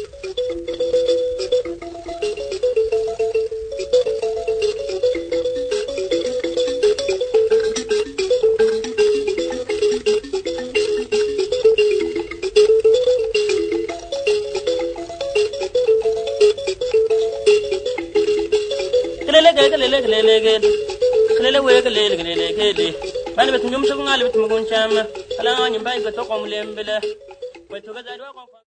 Bani betu nyumsha kungali betu mugunchama. Kala ngani mbai betu komulembele. Betu gaza dua